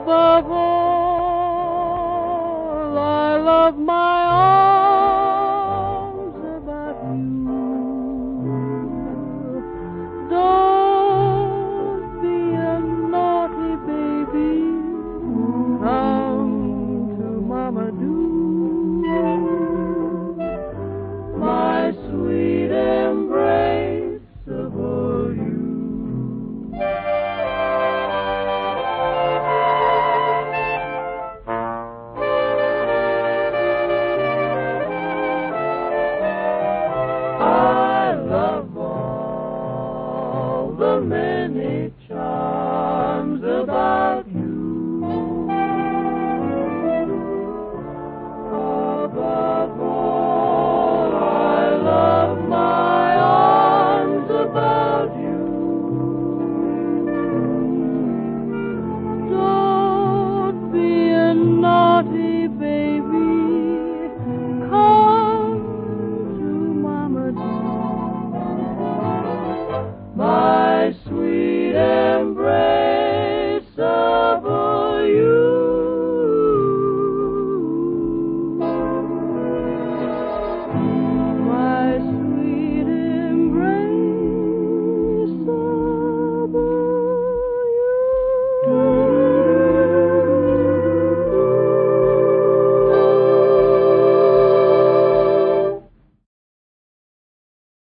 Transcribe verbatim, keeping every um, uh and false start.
Above all, I love my arms about you. Don't be a naughty baby. Come to Mama, do. My sweet embrace for you. I love all the many charms about you. Above all, I love my arms about you. Don't be a naughty baby. Come to Mama, dear. My sweet